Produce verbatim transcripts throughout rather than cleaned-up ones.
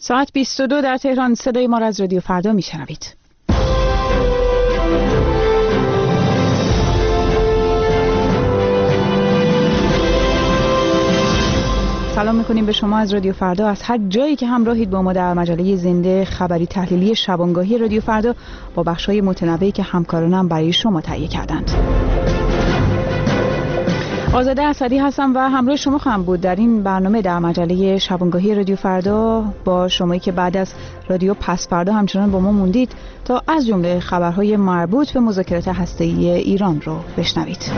ساعت بیست و دو در تهران. صدای ما را از رادیو فردا میشنوید. سلام میکنیم به شما از رادیو فردا، از هر جایی که همراهید با ما در مجله زنده خبری تحلیلی شبانگاهی رادیو فردا با بخش‌های متنوعی که همکارانم برای شما تهیه کردند. آزاده اسدی هستم و همراه شما خواهم بود در این برنامه در مجله شبانگاهی رادیو فردا با شمایی که بعد از رادیو پس فردا همچنان با ما موندید تا از جمله خبرهای مربوط به مذاکرات هسته‌ای ایران رو بشنوید.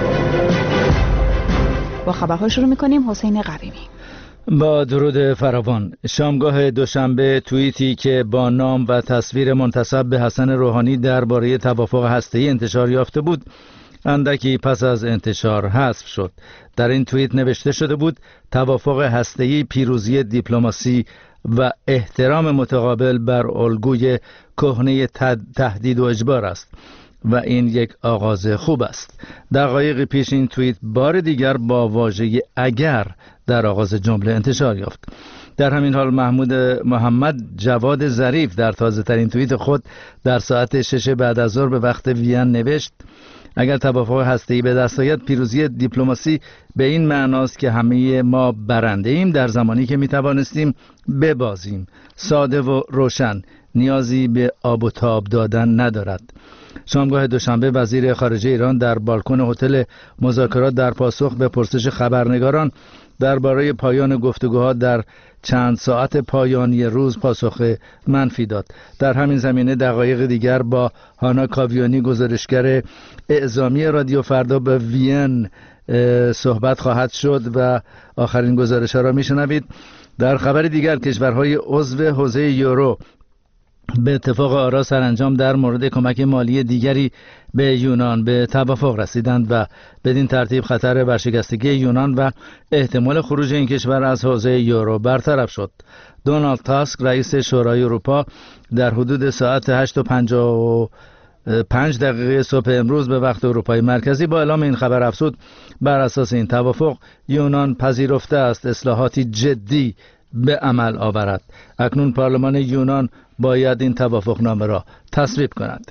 با خبرها شروع می‌کنیم. حسین قویمی. با درود فراوان. شامگاه دوشنبه توییتی که با نام و تصویر منتسب به حسن روحانی درباره توافق هسته‌ای انتشار یافته بود، اندکی پس از انتشار حذف شد. در این توییت نوشته شده بود توافق هسته‌ای پیروزی دیپلماسی و احترام متقابل بر الگوی کهنه تهدید و اجبار است و این یک آغاز خوب است. دقایقی پیش این توییت بار دیگر با واژه اگر در آغاز جمله انتشار یافت. در همین حال محمود محمد جواد ظریف در تازه ترین توییت خود در ساعت شش بعد از ظهر به وقت وین نوشت اگر توافق هسته‌ای به دست آید پیروزی دیپلماسی به این معناست که همه ما برنده ایم در زمانی که می توانستیم ببازیم. ساده و روشن، نیازی به آب و تاب دادن ندارد. شامگاه دوشنبه وزیر خارجه ایران در بالکن هتل مذاکرات در پاسخ به پرسش خبرنگاران درباره پایان گفتگوها در چند ساعت پایانی روز پاسخ منفی داد. در همین زمینه دقایق دیگر با هانا کاویانی گزارشگر اعزامی رادیو فردا به وین صحبت خواهد شد و آخرین گزارش‌ها را میشنوید. در خبر دیگر کشورهای عضو حوزه یورو به اتفاق آرا سرانجام در مورد کمک مالی دیگری به یونان به توافق رسیدند و بدین ترتیب خطر ورشکستگی یونان و احتمال خروج این کشور از حوزه یورو برطرف شد. دونالد تاسک رئیس شورای اروپا در حدود ساعت هشت و پنجاه و پنج دقیقه صبح امروز به وقت اروپای مرکزی با اعلام این خبر افزود بر اساس این توافق یونان پذیرفته است اصلاحاتی جدی به عمل آورد. اکنون پارلمان یونان باید این توافقنامه را تصویب کند.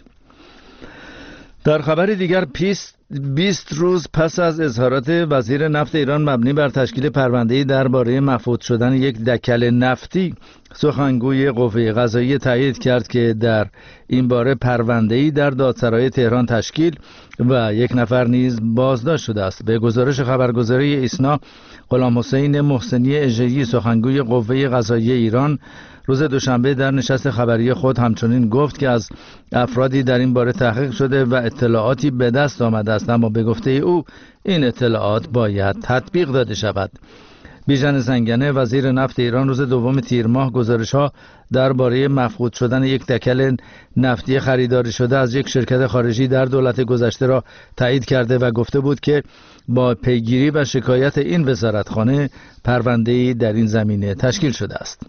در خبر دیگر پیست بیست روز پس از اظهارات وزیر نفت ایران مبنی بر تشکیل پرونده‌ای درباره مفقود شدن یک دکل نفتی، سخنگوی قوه قضاییه تایید کرد که در این باره پرونده‌ای در دادسرای تهران تشکیل و یک نفر نیز بازداشت شده است. به گزارش خبرگزاری ایسنا، غلام حسین محسنی اژه‌ای سخنگوی قوه قضاییه ایران روز دوشنبه در نشست خبری خود همچنین گفت که از افرادی در این باره تحقیق شده و اطلاعاتی به دست آمده است، اما به گفته او این اطلاعات باید تطبیق داده شود. بیژن زنگنه وزیر نفت ایران روز دوم تیر ماه گزارش‌ها درباره مفقود شدن یک دکل نفتی خریداری شده از یک شرکت خارجی در دولت گذشته را تایید کرده و گفته بود که با پیگیری و شکایت این وزارتخانه پرونده‌ای در این زمینه تشکیل شده است.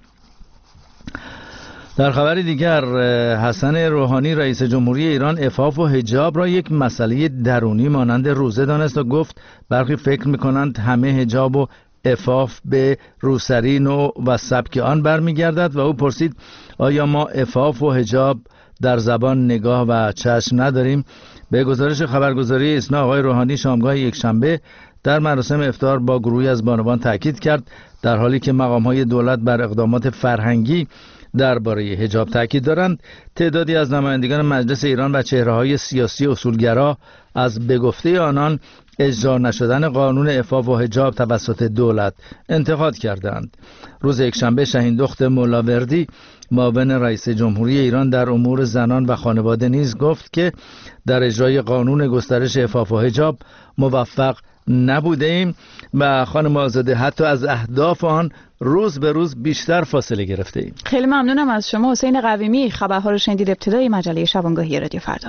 در خبر دیگر حسن روحانی رئیس جمهوری ایران عفاف و حجاب را یک مسئله درونی مانند روزه دانست و گفت برخی فکر می‌کنند همه حجاب و عفاف به روسری نوع و سبک آن برمیگردد و او پرسید آیا ما عفاف و حجاب در زبان، نگاه و چشم نداریم؟ به گزارش خبرگزاری ایسنا آقای روحانی شامگاه یکشنبه در مراسم افطار با گروهی از بانوان تاکید کرد در حالی که مقام‌های دولت بر اقدامات فرهنگی درباره حجاب تاکید دارند، تعدادی از نمایندگان مجلس ایران و چهره‌های سیاسی اصولگرا از به گفته آنان اجرا نشدن قانون عفاف و حجاب توسط دولت انتقاد کردند. روز یکشنبه شهیندخت مولاوردی معاون رئیس جمهوری ایران در امور زنان و خانواده نیز گفت که در اجرای قانون گسترش عفاف و حجاب موفق نبوده ایم و خانم آزاده حتی از اهداف آن روز به روز بیشتر فاصله گرفته ایم. خیلی ممنونم از شما حسین قویمی. خبرها رو شنیدید. ابتدای مجله شبانگاهی رادیو فردا.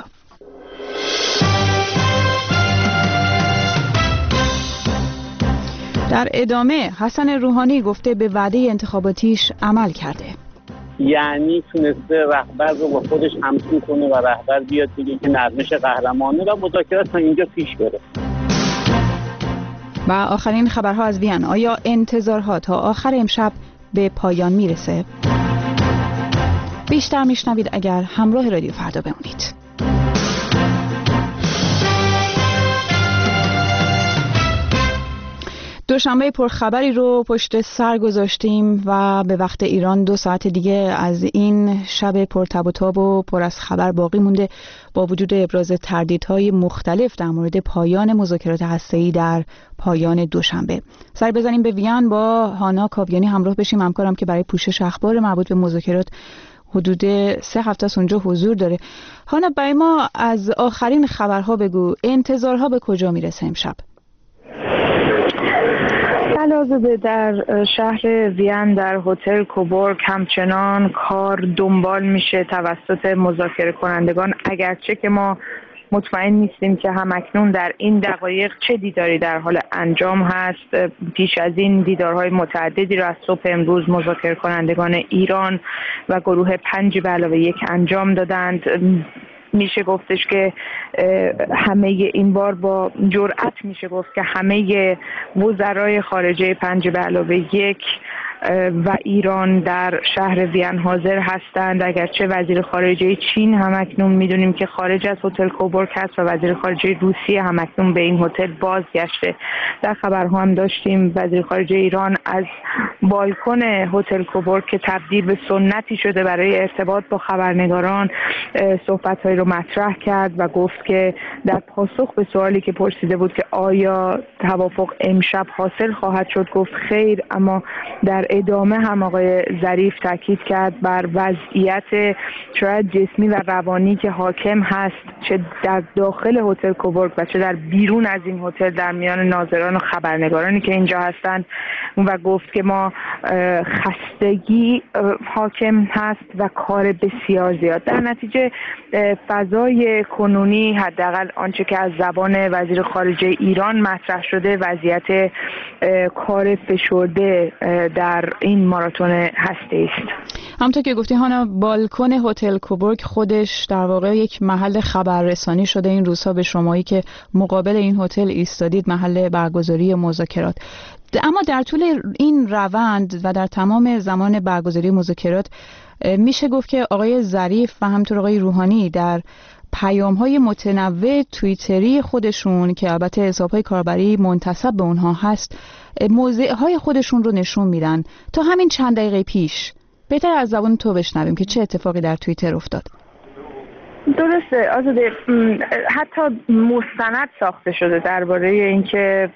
در ادامه حسن روحانی گفته به وعده انتخاباتیش عمل کرده. یعنی تونسته رهبر رو با خودش همسو کنه و رهبر بیاد بگه که نرمش قهرمانه و مذاکرات تا اینجا پیش بره. و آخرین خبرها از وین. آیا انتظارها تا آخر امشب به پایان میرسه؟ بیشتر میشنوید اگر همراه رادیو فردا بمونید. دوشنبه پرخبری رو پشت سر گذاشتیم و به وقت ایران دو ساعت دیگه از این شب پر تب و تاب و پر از خبر باقی مونده، با وجود ابراز تردیدهای مختلف در مورد پایان مذاکرات هسته‌ای در پایان دوشنبه. سر بزنیم به وین با هانا کاویانی همراه بشیم، همکارم که برای پوشش اخبار مربوط به مذاکرات حدود سه هفته است اونجا حضور داره. هانا، برای ما از آخرین خبرها بگو، انتظارها به کجا میرسه امشب؟ علاوه در شهر وین در هتل کوبورگ همچنان کار دنبال میشه توسط مذاکره کنندگان، اگرچه که ما مطمئن نیستیم که همکنون در این دقایق چه دیداری در حال انجام هست. پیش از این دیدارهای متعددی را از صبح امروز مذاکره کنندگان ایران و گروه پنج به علاوه یک انجام دادند. میشه گفتش که همه این بار با جرأت میشه گفت که همه وزرای خارجه پنج به علاوه یک و ایران در شهر وین حاضر هستند، اگرچه وزیر خارجه چین همکنون میدونیم که خارج از هتل کوبورگ هست و وزیر خارجه روسیه همکنون به این هتل بازگشته. در خبرها هم داشتیم وزیر خارجه ایران از بالکن هتل کوبورگ که تبدیل به سنتی شده برای ارتباط با خبرنگاران صحبت‌هایی رو مطرح کرد و گفت که در پاسخ به سوالی که پرسیده بود که آیا توافق امشب حاصل خواهد شد، گفت خیر، اما در ادامه هم آقای ظریف تاکید کرد بر وضعیت شاید جسمی و روانی که حاکم هست چه در داخل هتل کوبورگ و چه در بیرون از این هتل در میان ناظران و خبرنگارانی که اینجا هستند، و گفت که ما خستگی حاکم هست و کار بسیار زیاد. در نتیجه فضای کنونی، حداقل آنچه که از زبان وزیر خارجه ایران مطرح شده، وضعیت کار فشرده در این ماراتون هسته است. همونطور که گفتی هانا، بالکن هتل کوبورگ خودش در واقع یک محل خبررسانی شده این روزها به شمایی که مقابل این هتل ایستادید، محل برگزاری مذاکرات. اما در طول این روند و در تمام زمان برگزاری مذاکرات میشه گفت که آقای ظریف و همینطور آقای روحانی در پیام‌های متنوع توییتری خودشون که البته حساب‌های کاربری منتسب به اونها هست، موضع‌های خودشون رو نشون میدن. تا همین چند دقیقه پیش بهتر از زبان تو بشنویم که چه اتفاقی در توییتر افتاد. درسته آزاده، حتی مستند ساخته شده درباره اینکه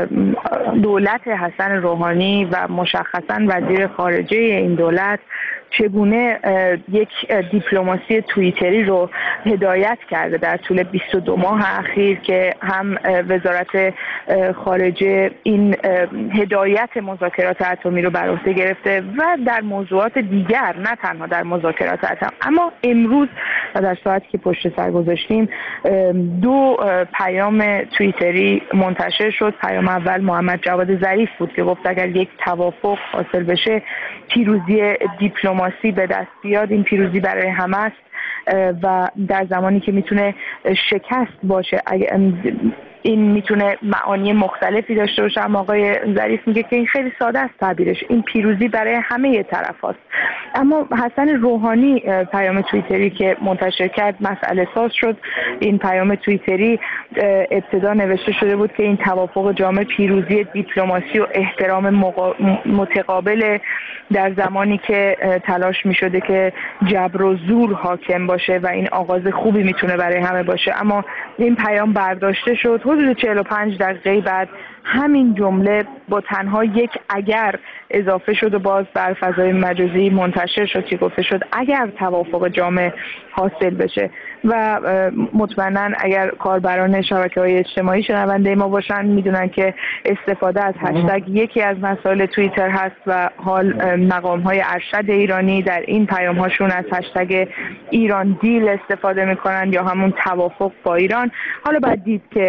دولت حسن روحانی و مشخصاً وزیر خارجه این دولت چگونه یک دیپلماسی توییتری رو هدایت کرده در طول بیست و دو ماه اخیر که هم وزارت خارجه این هدایت مذاکرات اتمی رو بر عهده گرفته و در موضوعات دیگر، نه تنها در مذاکرات اتم. اما امروز و در ساعتی که پشت سر گذاشتیم دو پیام توییتری منتشر شد. پیام اول محمد جواد ظریف بود که گفت اگر یک توافق حاصل بشه، پیروزی دیپلماسی به دست بیاد، این پیروزی برای همه است و در زمانی که میتونه شکست باشه، این میتونه معانی مختلفی داشته باشه. اما آقای ظریف میگه که این خیلی ساده است تعبیرش، این پیروزی برای همه طرف هاست. اما حسن روحانی پیام توییتری که منتشر کرد مسئله ساز شد. این پیام توییتری ابتدا نوشته شده بود که این توافق جامع پیروزی دیپلماسی و احترام مقا... متقابل در زمانی که تلاش میشده که جبر و زور حاکم باشه و این آغاز خوبی میتونه برای همه باشه. اما این پیام برداشته شد. حدود چهل و پنج دقیقه بعد همین جمله با تنها یک اگر اضافه شد و باز بر فضای مجازی منتشر شد که گفته شد اگر توافق جامع حاصل بشه. و مطمئنا اگر کاربران شبکه‌های اجتماعی شنونده ما باشن میدونن که استفاده از هشتگ یکی از مسائل توییتر هست و حال مقام‌های ارشد ایرانی در این پیام‌هاشون از هشتگ ایران دیل استفاده میکنن یا همون توافق با ایران. حالا بعد دید که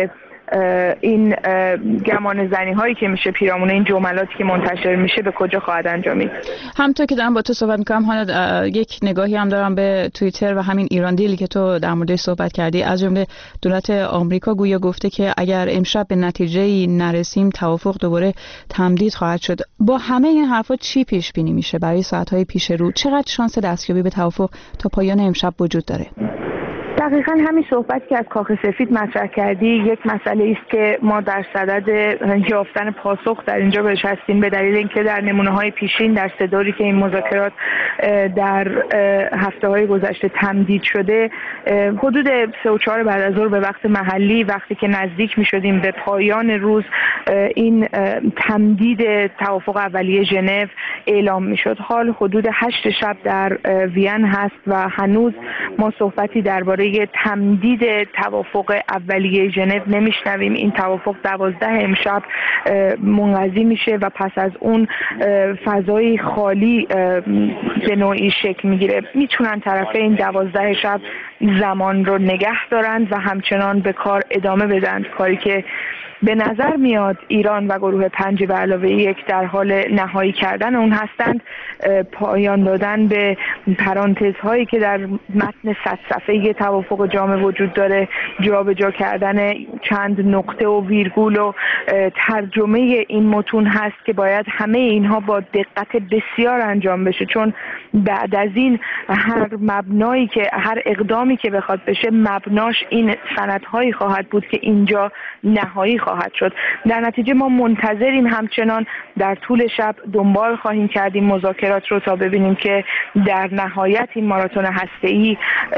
این گمان زنی هایی که میشه پیرامون این جملاتی که منتشر میشه به کجا خواهد انجامید. همونطور که دارم با تو صحبت میکنم حالا یک نگاهی هم دارم به توییتر و همین ایران دیلی که تو در موردش صحبت کردی. از جمله دولت آمریکا گویا گفته که اگر امشب به نتیجه نرسیم توافق دوباره تمدید خواهد شد. با همه این حرفا چی پیش بینی میشه برای ساعت‌های پیش رو؟ چقدر شانس دستیابی به توافق تا پایان امشب وجود داره؟ دقیقاً همین صحبت که از کاخ سفید مطرح کردی یک مسئله است که ما در صدد یافتن پاسخ در اینجا بهش هستیم، به دلیل اینکه در نمونه‌های پیشین در سه دوری که این مذاکرات در هفته‌های گذشته تمدید شده، حدود سه و چهار بعد از ظهر به وقت محلی، وقتی که نزدیک می‌شدیم به پایان روز، این تمدید توافق اولیه ژنو اعلام می‌شد. حال حدود هشت شب در وین هست و هنوز ما صحبتی درباره تمدید توافق اولیه ژنو نمیشنویم. این توافق دوازده امشب منقضی میشه و پس از اون فضای خالی به نوعی شکل میگیره. میتونن طرفین دوازده شب زمان رو نگه دارند و همچنان به کار ادامه بدن، کاری که به نظر میاد ایران و گروه پنج به علاوه یک در حال نهایی کردن اون هستند، پایان دادن به پرانتزهایی که در متن صد صفحه‌ای توافق جامع وجود داره، جابجا کردن چند نقطه و ویرگول و ترجمه این متون هست که باید همه اینها با دقت بسیار انجام بشه، چون بعد از این هر مبنایی که هر اقدامی که بخواد بشه مبناش این سندهایی خواهد بود که اینجا نهایی خواهد شد. در نتیجه ما منتظریم، همچنان در طول شب دنبال خواهیم کردیم مذاکرات رو تا ببینیم که در نهایت این ماراتون هسته‌ای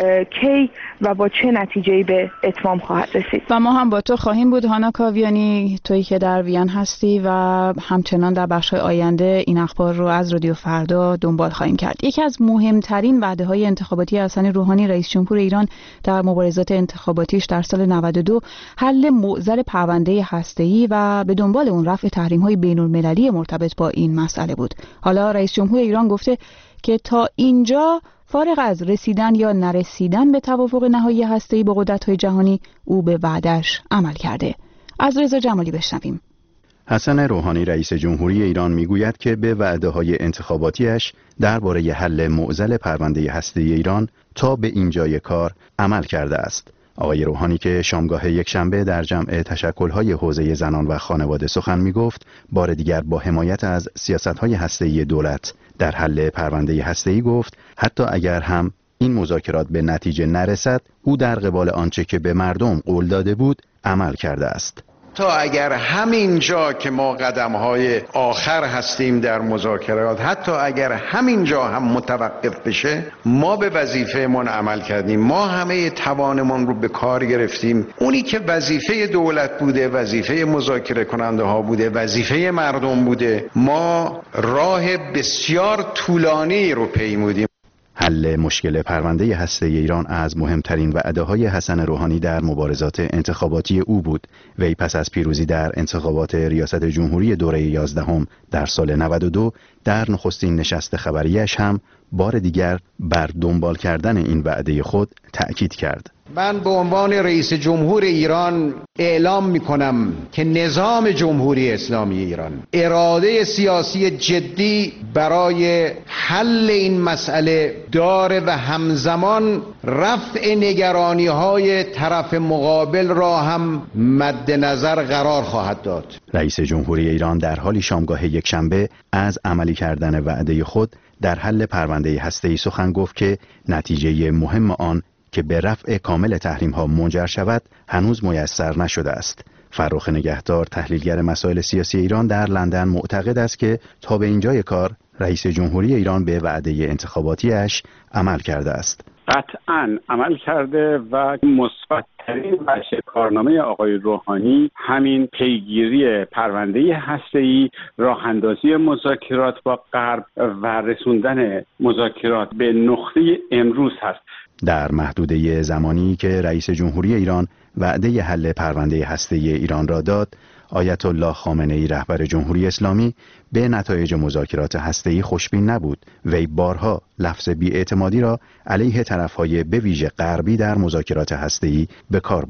کی و با چه نتیجه‌ای به اتمام خواهد رسید. و ما هم با تو خواهیم بود هانا کاویانی، تویی که در وین هستی و همچنان در بخش‌های آینده این اخبار رو از رادیو فردا دنبال خواهیم کرد. یکی از مهمترین وعده‌های انتخاباتی حسن روحانی رئیس جمهور ایران در مبارزات انتخاباتیش در سال نود و دو حل معضل پرونده هسته‌ای و به دنبال اون رفع تحریم‌های بین‌المللی مرتبط با این مسئله بود. حالا رئیس جمهور ایران گفته که تا اینجا فارغ از رسیدن یا نرسیدن به توافق نهایی هسته‌ای با قدرت‌های جهانی، او به وعده‌اش عمل کرده. از رضا جمالی بشنویم. حسن روحانی رئیس جمهوری ایران میگوید که به وعده‌های انتخاباتیش درباره حل معضل پرونده هسته‌ای ایران تا به اینجای کار عمل کرده است. آقای روحانی که شامگاه یکشنبه در جمع تشکل‌های حوزه زنان و خانواده سخن می‌گفت، بار دیگر با حمایت از سیاست‌های هسته‌ای دولت در حل پرونده هسته‌ای گفت حتی اگر هم این مذاکرات به نتیجه نرسد، او در قبال آنچه که به مردم قول داده بود عمل کرده است. تا اگر همین جا که ما قدم‌های آخر هستیم در مذاکرات، حتی اگر همین جا هم متوقف بشه، ما به وظیفه‌مون عمل کردیم، ما همه توانمون رو به کار گرفتیم. اونی که وظیفه دولت بوده، وظیفه مذاکره کننده ها بوده، وظیفه مردم بوده، ما راه بسیار طولانی رو پیمودیم. حل مشکل پرونده هسته‌ای ایران از مهمترین وعده‌های حسن روحانی در مبارزات انتخاباتی او بود. وی پس از پیروزی در انتخابات ریاست جمهوری دوره یازدهم در سال نود و دو در نخستین نشست خبریش هم بار دیگر بر دنبال کردن این وعده خود تأکید کرد. من به عنوان رئیس جمهور ایران اعلام می کنم که نظام جمهوری اسلامی ایران اراده سیاسی جدی برای حل این مسئله داره و همزمان رفع نگرانی های طرف مقابل را هم مد نظر قرار خواهد داد. رئیس جمهوری ایران در حالی شامگاه یکشنبه از عملی کردن وعده خود در حل پرونده هسته‌ای سخن گفت که نتیجه مهم آن که به رفع کامل تحریم ها منجر شود هنوز میسر نشده است. فرخ نگهدار تحلیلگر مسائل سیاسی ایران در لندن معتقد است که تا به اینجای کار رئیس جمهوری ایران به وعده انتخاباتیش عمل کرده است. قطعاً عمل کرده و مثبت‌ترین بخش کارنامه آقای روحانی همین پیگیری پرونده هسته‌ای، راه‌اندازی مذاکرات با غرب و رسوندن مذاکرات به نقطه امروز هست. در محدوده زمانی که رئیس جمهوری ایران وعده حل پرونده هسته‌ای ایران را داد، آیت الله خامنه‌ای رهبر جمهوری اسلامی به نتایج مذاکرات هسته‌ای خوشبین نبود. وی بارها لفظ بی‌اعتمادی را علیه طرف‌های به ویژه غربی در مذاکرات هسته‌ای به کار برد.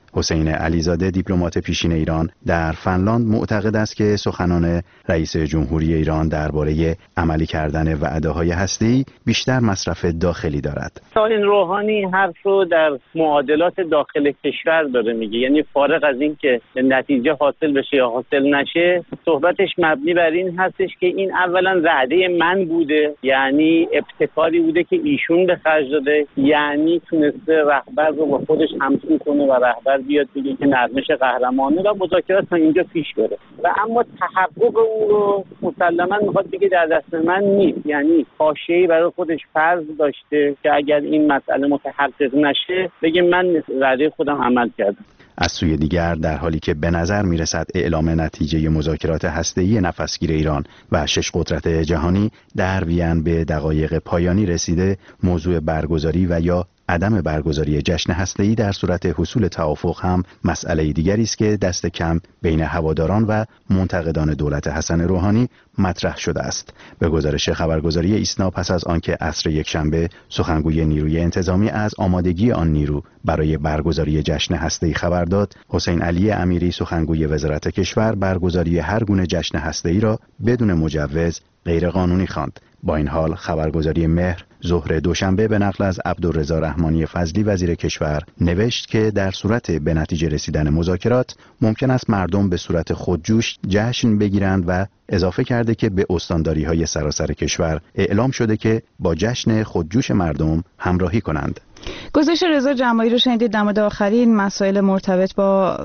حسین علیزاده دیپلمات پیشین ایران در فنلاند معتقد است که سخنان رئیس جمهوری ایران درباره عملی کردن وعده‌های هسته‌ای بیشتر مصرف داخلی دارد. آقای روحانی حرف رو در معادلات داخل کشور داره میگه، یعنی فارغ از این که نتیجه حاصل بشه یا حاصل نشه، صحبتش مبنی بر این هستش که این اولا وعده من بوده، یعنی ابتکاری بوده که ایشون به خرج داده، یعنی تونسته رهبر رو با خودش همسو کنه و رهبر بیاد بگه که نرمش قهرمانه و مذاکرات تا اینجا پیش بره. و اما تحقق اون رو مسلما میخواد بگه در دست من نیست، یعنی حاشیه‌ای برای خودش فرض داشته که اگر این مسئله متحقق نشه بگه من وعده خودم عمل کردم. از سوی دیگر در حالی که به نظر میرسد اعلام نتیجه مذاکرات هسته‌ای نفسگیر ایران و شش قدرت جهانی در وین به دقایق پایانی رسیده، موضوع برگزاری و یا عدم برگزاری جشن هسته‌ای در صورت حصول توافق هم مسئله دیگری است که دست کم بین هواداران و منتقدان دولت حسن روحانی مطرح شده است. به گزارش خبرگزاری ایسنا پس از آنکه عصر یکشنبه سخنگوی نیروی انتظامی از آمادگی آن نیرو برای برگزاری جشن هسته‌ای خبر داد، حسین علی امیری سخنگوی وزارت کشور برگزاری هر گونه جشن هسته‌ای را بدون مجوز غیرقانونی خواند. با این حال خبرگزاری مهر ظهر دوشنبه به نقل از عبدالرضا رحمانی فضلی وزیر کشور نوشت که در صورت به نتیجه رسیدن مذاکرات ممکن است مردم به صورت خودجوش جشن بگیرند و اضافه کرده که به استانداری‌های سراسر کشور اعلام شده که با جشن خودجوش مردم همراهی کنند. گزارش رضا جماعی رو شنیدید در مورد آخرین مسائل مرتبط با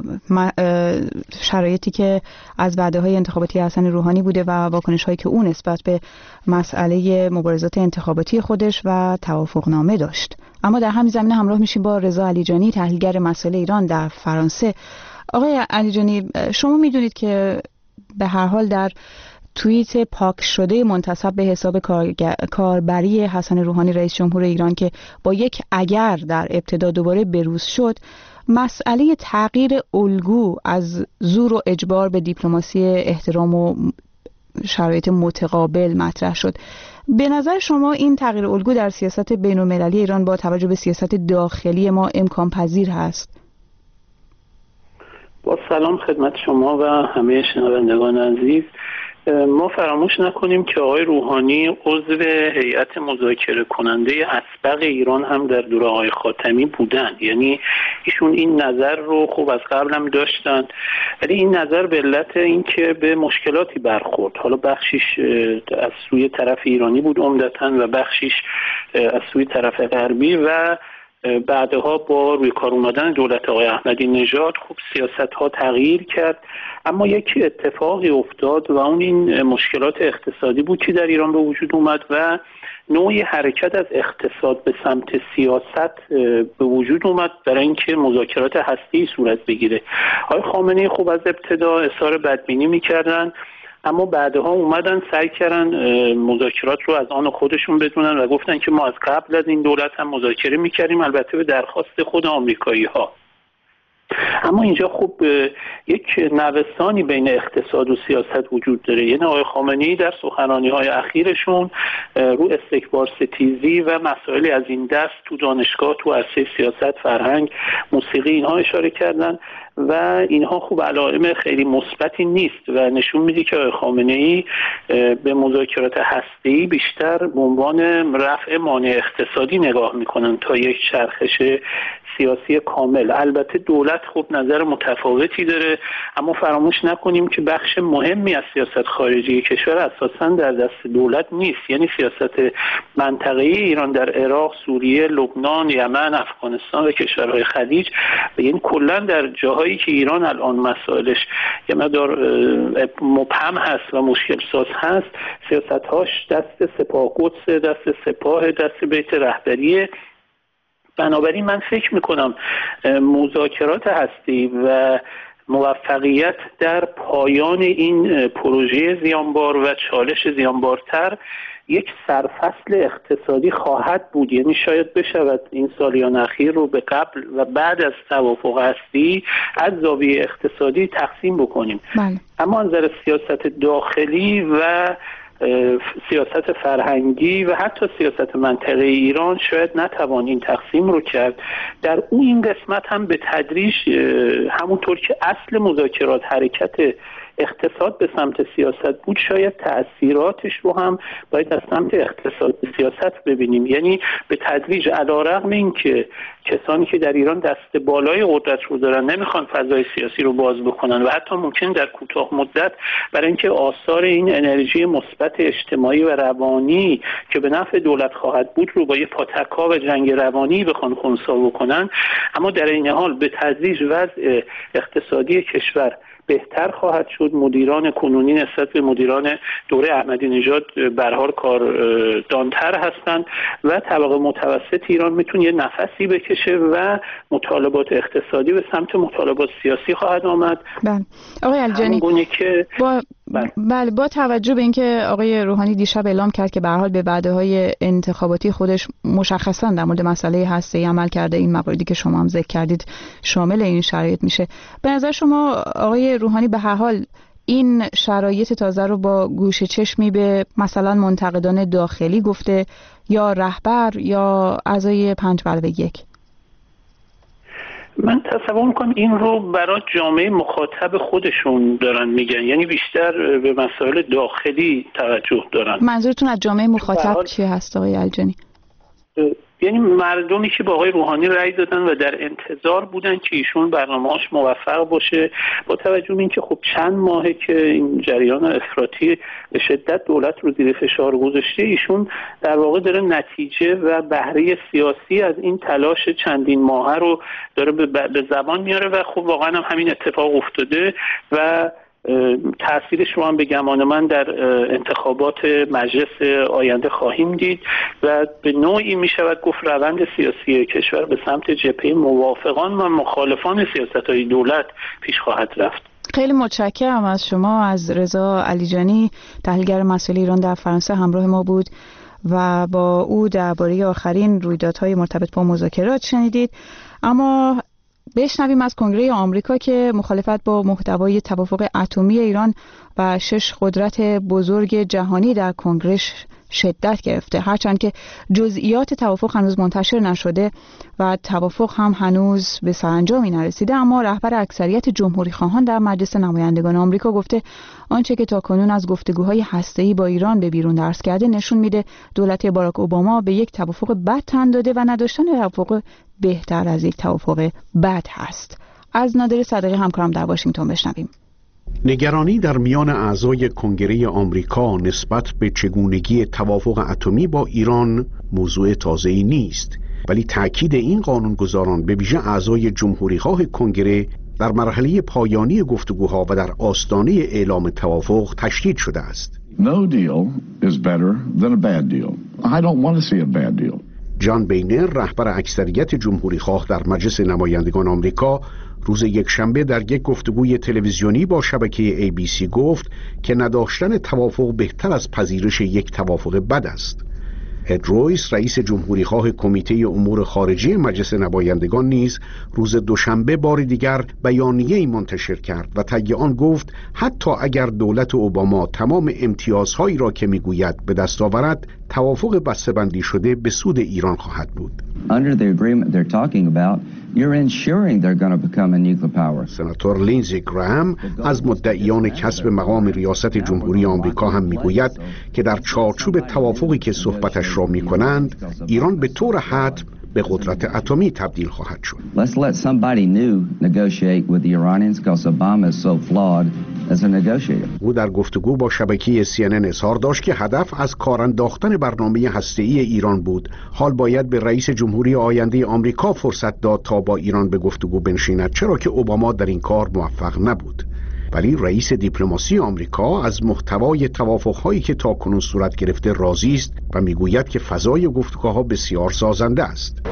شرایطی که از وعده‌های انتخاباتی حسن روحانی بوده و واکنش‌هایی که اون نسبت به مسئله مبارزات انتخاباتی خودش و توافقنامه داشت. اما در همین زمینه همراه میشیم با رضا علیجانی، تحلیلگر مسائل ایران در فرانسه. آقای علیجانی، شما میدونید که به هر حال در توییت پاک شده منتسب به حساب کاربری حسن روحانی رئیس جمهور ایران که با یک اگر در ابتدا دوباره بروز شد، مسئله تغییر الگو از زور و اجبار به دیپلماسی احترام و شرایط متقابل مطرح شد. به نظر شما این تغییر الگو در سیاست بین‌المللی ایران با توجه به سیاست داخلی ما امکان پذیر هست؟ با سلام خدمت شما و همه شنوندگان عزیز. ما فراموش نکنیم که آقای روحانی عضو هیئت مذاکره کننده اسبق ایران هم در دوره آقای خاتمی بودن، یعنی ایشون این نظر رو خوب از قبل هم داشتن، ولی این نظر به علت اینکه به مشکلاتی برخورد، حالا بخشیش از سوی طرف ایرانی بود عمدتاً و بخشیش از سوی طرف غربی و بعدها با روی کار اومدن دولت آقای احمدی نژاد خوب سیاست ها تغییر کرد. اما یکی اتفاقی افتاد و اون این مشکلات اقتصادی بود که در ایران به وجود اومد و نوعی حرکت از اقتصاد به سمت سیاست به وجود اومد برای اینکه مذاکرات هسته‌ای صورت بگیره. آقای خامنه‌ای خوب از ابتدا اظهار بدبینی می‌کردن، اما بعدها اومدن سعی کردن مذاکرات رو از آن خودشون بدونن و گفتن که ما از قبل از این دولت هم مذاکره می‌کردیم، البته به درخواست خود آمریکایی‌ها. اما اینجا خوب یک نوسانی بین اقتصاد و سیاست وجود داره. یعنی آقای خامنه‌ای در سخنرانی‌های اخیرشون رو استکبار ستیزی و مسائلی از این دست تو دانشگاه، تو عرصه سیاست، فرهنگ، موسیقی اینها اشاره کردن و اینها خوب علائم خیلی مثبتی نیست و نشون میده که آقای خامنه‌ای به مذاکرات هسته‌ای بیشتر به عنوان رفع مانع اقتصادی نگاه میکنن تا یک چرخش سیاسی کامل. البته دولت خب نظر متفاوتی داره، اما فراموش نکنیم که بخش مهمی از سیاست خارجی کشور اساساً در دست دولت نیست. یعنی سیاست منطقه‌ای ایران در عراق، سوریه، لبنان، یمن، افغانستان و کشورهای خلیج و یعنی کلاً در جاهایی که ایران الان مسائلش یه مقدار مبهم هست و مشکل ساز هست، سیاست‌هاش دست سپاه قدس، دست سپاه، دست بیت رهبریه. بنابراین من فکر میکنم مذاکرات هستی و موفقیت در پایان این پروژه زیانبار و چالش زیانبارتر یک سرفصل اقتصادی خواهد بود. یعنی شاید بشود این سالیان اخیر رو به قبل و بعد از توافق هستی از زاویه اقتصادی تقسیم بکنیم. بله. اما از نظر سیاست داخلی و سیاست فرهنگی و حتی سیاست منطقه ایران شاید نتوان این تقسیم رو کرد. در اون این قسمت هم به تدریج همونطور که اصل مذاکرات حرکت اقتصاد به سمت سیاست بود، شاید تأثیراتش رو هم باید از سمت اقتصاد به سیاست ببینیم. یعنی به تدریج علیرغم این که کسانی که در ایران دست بالای قدرت رو دارن نمیخوان فضای سیاسی رو باز بکنن و حتی ممکن در کوتاه مدت برای اینکه آثار این انرژی مثبت اجتماعی و روانی که به نفع دولت خواهد بود رو با یه پاتکا و جنگ روانی بخوان خنثی بکنن، اما در این حال به تدریج وضع اقتصادی کشور بهتر خواهد شد. مدیران کنونی نسبت به مدیران دوره احمدی نژاد به هر حال کاردانتر هستند و طبقه متوسط ایران میتونه یه نفسی بکشه و مطالبات اقتصادی به سمت مطالبات سیاسی خواهد آمد. بله آقای الجانی، که با بله با توجه به اینکه آقای روحانی دیشب اعلام کرد که به هر حال به وعده‌های انتخاباتی خودش مشخصا در مورد مسئله هسته‌ای عمل کرده، این مواردی که شما هم ذکر کردید شامل این شرایط میشه. به نظر شما آقای روحانی به هر حال این شرایط تازه رو با گوش چشمی به مثلا منتقدان داخلی گفته یا رهبر یا اعضای پنج علاوه یک؟ من تصور میکنم این رو برای جامعه مخاطب خودشون دارن میگن، یعنی بیشتر به مسائل داخلی توجه دارن. منظورتون از جامعه مخاطب چی هست آقای الجانی؟ یعنی مردمی که با آقای روحانی رأی دادن و در انتظار بودن که ایشون برنامه‌اش موفق باشه، با توجه به اینکه خب چند ماهه که این جریان افراطی به شدت دولت رو زیر فشار گذاشته، ایشون در واقع داره نتیجه و بهره سیاسی از این تلاش چندین ماهه رو داره به زبان میاره و خب واقعا هم همین اتفاق افتاده و تأثیرش رو هم به گمان من در انتخابات مجلس آینده خواهیم دید و به نوعی می شود گفت روند سیاسی کشور به سمت جبهه موافقان و مخالفان سیاست‌های دولت پیش خواهد رفت. خیلی متشکرم از شما. از رضا علیجانی، تحلیلگر مسائل ایران در فرانسه همراه ما بود و با او درباره آخرین رویدادهای مرتبط با مذاکرات شنیدید. اما بشنویم از کنگره آمریکا که مخالفت با محتوای توافق اتمی ایران و شش قدرت بزرگ جهانی در کنگره شدت گرفته، هرچند که جزئیات توافق هنوز منتشر نشده و توافق هم هنوز به سرانجامی نرسیده، اما رهبر اکثریت جمهوری خواهان در مجلس نمایندگان آمریکا گفته آنچه که تاکنون از گفتگوهای هسته‌ای با ایران به بیرون درس کرده نشون میده دولت باراک اوباما به یک توافق بد تن داده و نداشتن توافق بهتر از یک توافق بد هست. از نادر صدقی همکارم در واشنگتن بشنویم. نگرانی در میان اعضای کنگره آمریکا نسبت به چگونگی توافق اتمی با ایران موضوع تازه‌ای نیست، ولی تأکید این قانونگذاران به ویژه اعضای جمهوری‌خواه کنگره در مرحله پایانی گفتگوها و در آستانه اعلام توافق تشدید شده است. No deal is better than a bad deal. I don't want to see a bad deal. جان بینر، رهبر اکثریت جمهوری‌خواه در مجلس نمایندگان آمریکا، روز یکشنبه در یک گفتگوی تلویزیونی با شبکه ای بی سی گفت که نداشتن توافق بهتر از پذیرش یک توافق بد است. اد رویس، رئیس جمهوری‌خواه کمیته امور خارجه مجلس نمایندگان نیز روز دوشنبه بار دیگر بیانیه‌ای منتشر کرد و طی آن گفت حتی اگر دولت اوباما تمام امتیازهایی را که میگوید به دست آورد، توافق بسته‌بندی شده به سود ایران خواهد بود. Under the agreement they're talking about, you're ensuring they're going to become a nuclear power. سناتور لینزی گرام از مدعیان کسب مقام ریاست جمهوری آمریکا هم میگوید که در چارچوب توافقی که صحبتش را میکنند، ایران به طور حتم به قدرت اتمی تبدیل خواهد شد. Let's let somebody new negotiate with the Iranians because Obama is so flawed as a negotiator. او در گفتگو با شبکه سی ان ان اظهار داشت که هدف از کار انداختن برنامه هسته‌ای ایران بود. حال باید به رئیس جمهوری آینده آمریکا فرصت داد تا با ایران به گفتگو بنشیند، چرا که اوباما در این کار موفق نبود. ولی رئیس دیپلماسی آمریکا از محتوای توافق‌هایی که تاکنون صورت گرفته راضی است و میگوید که فضای گفتگوها بسیار سازنده است.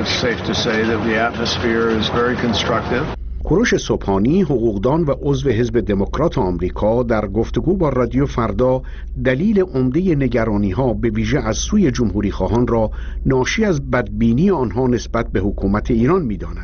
کوروش سبحانی، حقوقدان و عضو حزب دموکرات آمریکا، در گفتگو با رادیو فردا دلیل عمده نگرانی‌ها به ویژه از سوی جمهوری خواهان را ناشی از بدبینی آنها نسبت به حکومت ایران می‌داند.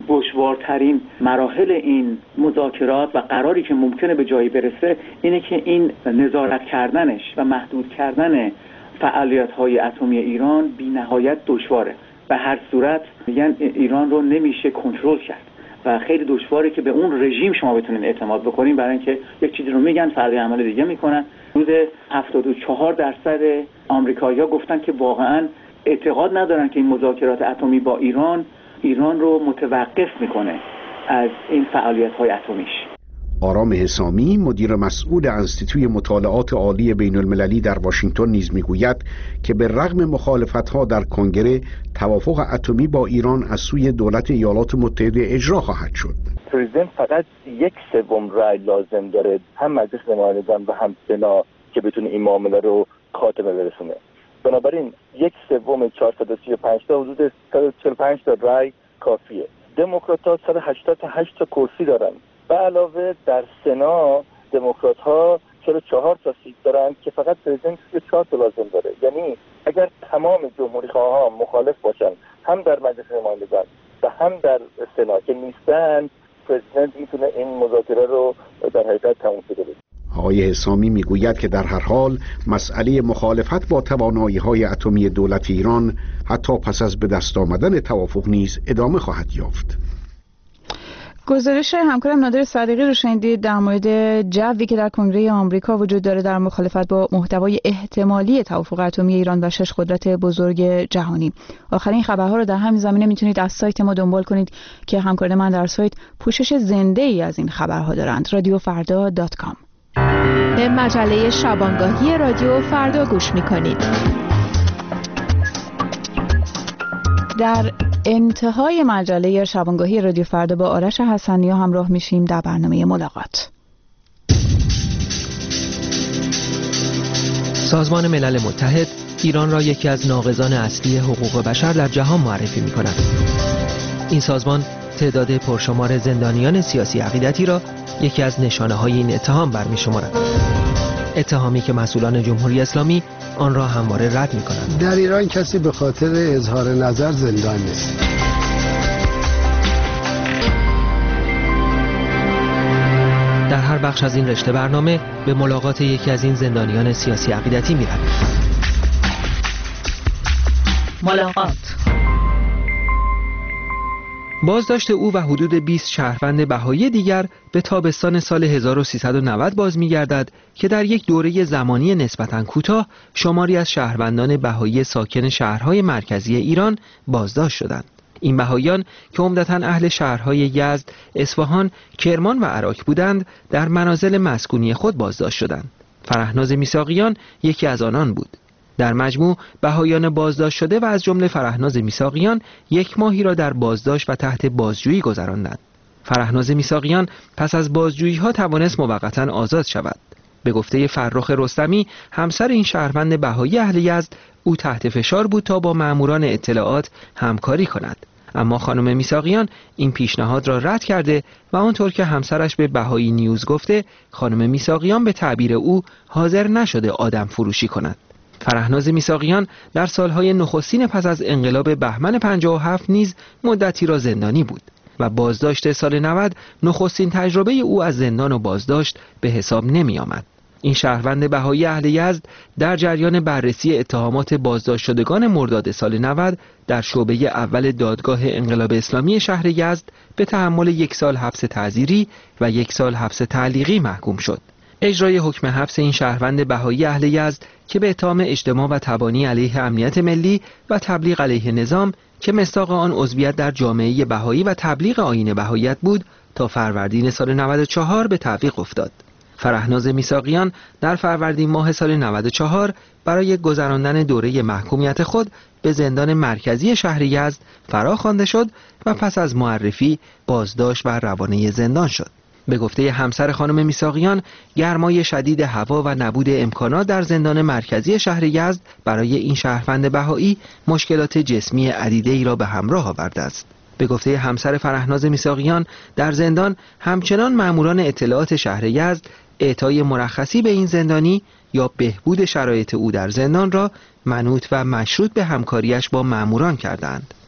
دشوارترین مراحل این مذاکرات و قراری که ممکنه به جایی برسه اینه که این نظارت کردنش و محدود کردن فعالیت‌های اتمی ایران بی نهایت دشواره. به هر صورت میگن ایران رو نمیشه کنترل کرد و خیلی دشواره که به اون رژیم شما بتونین اعتماد بکنین، برای اینکه یک چیزی رو میگن فرقی عمل دیگه میکنن. حدود هفتاد و چهار درصد آمریکایی‌ها گفتن که واقعاً اعتقاد ندارن که این مذاکرات اتمی با ایران ایران رو متوقف میکنه از این فعالیت‌های اتمیش. آرام حسامی مدیر مسئول انستیتوی مطالعات عالی بین المللی در واشنگتن نیز میگوید که به رغم مخالفت‌ها در کنگره توافق اتمی با ایران از سوی دولت ایالات متحده اجرا خواهد شد. پرزیدنت فقط یک سوم رای لازم داره، هم مجلس نمایندگان و هم سنا، که بتونه این معامله رو خاتمه برسونه. بنابراین یک سوم چهارصد و سی و پنج تا حدود صد و چهل و پنج تا رای کافیه. دموکرات‌ها صد و هشتاد و هشت تا کرسی دارن. به علاوه در سنا دموکرات‌ها چهل و چهار تا سیت دارن که فقط پرزیدنت سی و چهار تا لازم داره. یعنی اگر تمام جمهوری‌خواهان مخالف باشن، هم در مجلس نمایندگان و هم در سنا که نیستن، پرزیدنت میتونه این مذاکره رو در حقیقت تموم کنه. آقای حسامی میگوید که در هر حال مسئله مخالفت با توانایی‌های اتمی دولت ایران حتی پس از به دست آمدن توافق نیز ادامه خواهد یافت. گزارش همکارم نادر صدیقی رو شنیدید در مورد جوی که در کنگره آمریکا وجود داره در مخالفت با محتوای احتمالی توافق اتمی ایران و شش قدرت بزرگ جهانی. آخرین خبرها رو در همین زمینه میتونید از سایت ما دنبال کنید که همکاران من در سایت پوشش زنده ای از این خبرها دارند. رادیو فردا دات کام. به مجله شبانگاهی رادیو فردا گوش میکنید. در انتهای مجله شبانگاهی رادیو فردا با آرش حسنیا همراه میشیم در برنامه ملاقات. سازمان ملل متحد ایران را یکی از ناقضان اصلی حقوق بشر در جهان معرفی می‌کند. این سازمان تعداد پرشمار زندانیان سیاسی عقیدتی را یکی از نشانه‌های این اتهام برمی‌شمارد. اتهامی که مسئولان جمهوری اسلامی آن را همواره رد می‌کنند. در ایران کسی به خاطر اظهار نظر زندان نیست. در هر بخش از این رشته برنامه به ملاقات یکی از این زندانیان سیاسی عقیدتی می‌رویم. ملاقات. بازداشت او و حدود بیست شهروند بهایی دیگر به تابستان سال هزار و سیصد و نود باز می‌گردد که در یک دوره زمانی نسبتاً کوتاه شماری از شهروندان بهایی ساکن شهرهای مرکزی ایران بازداشت شدند. این بهاییان که عمدتاً اهل شهرهای یزد، اصفهان، کرمان و عراق بودند، در منازل مسکونی خود بازداشت شدند. فرهناز میثاقیان یکی از آنان بود. در مجموع بهاییان بازداشت شده و از جمله فرهناز میثاقیان یک ماهی را در بازداشت و تحت بازجویی گذراندند. فرهناز میثاقیان پس از بازجویی ها توانست موقتا آزاد شود. به گفته فرخ رستمی، همسر این شهروند بهایی اهل یزد، او تحت فشار بود تا با ماموران اطلاعات همکاری کند. اما خانم میثاقیان این پیشنهاد را رد کرده و آنطور که همسرش به بهایی نیوز گفته، خانم میثاقیان به تعبیر او حاضر نشده آدم فروشی کند. فرهناز میثاقیان در سالهای نخستین پس از انقلاب بهمن پنجاه و هفت نیز مدتی را زندانی بود و بازداشت سال نود نخستین تجربه او از زندان و بازداشت به حساب نمی آمد. این شهروند بهایی اهل یزد در جریان بررسی اتهامات بازداشت شدگان مرداد سال نود در شعبه اول دادگاه انقلاب اسلامی شهر یزد به تحمل یک سال حبس تعزیری و یک سال حبس تعلیقی محکوم شد. اجرای حکم حبس این شهروند بهایی اهل یزد که به اتهام اجتماع و تبانی علیه امنیت ملی و تبلیغ علیه نظام که مصداق آن عضویت در جامعه بهایی و تبلیغ آیین بهاییت بود، تا فروردین سال نود و چهار به تعویق افتاد. فرهناز میثاقیان در فروردین ماه سال نود و چهار برای گذراندن دوره محکومیت خود به زندان مرکزی شهر یزد فرا خوانده شد و پس از معرفی بازداشت و روانه زندان شد. به گفته همسر خانم میثاقیان، گرمای شدید هوا و نبود امکانات در زندان مرکزی شهر یزد برای این شهروند بهایی مشکلات جسمی عدیده‌ای را به همراه آورده است. به گفته همسر فرهناز میثاقیان، در زندان همچنان ماموران اطلاعات شهر یزد اعطای مرخصی به این زندانی یا بهبود شرایط او در زندان را منوط و مشروط به همکاریش با ماموران کردند.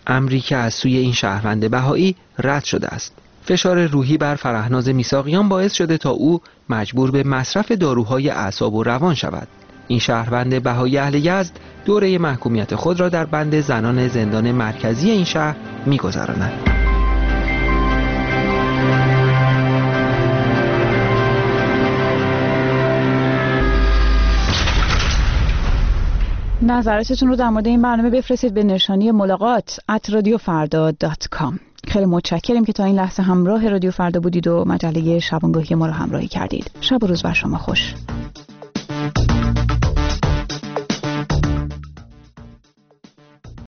امری که از سوی این شهروند بهایی رد شده است. فشار روحی بر فرهناز میثاقیان باعث شده تا او مجبور به مصرف داروهای اعصاب و روان شود. این شهروند بهایی اهل یزد دوره محکومیت خود را در بند زنان زندان مرکزی این شهر می‌گذراند. نظراتتون رو در مورد این برنامه بفرستید به نشانی ملاقات ات رادیو فردا دات کام. خیلی متشکریم که تا این لحظه همراه رادیو فردا بودید و مجله شبانگاهی ما رو همراهی کردید. شب و روز بر شما خوش.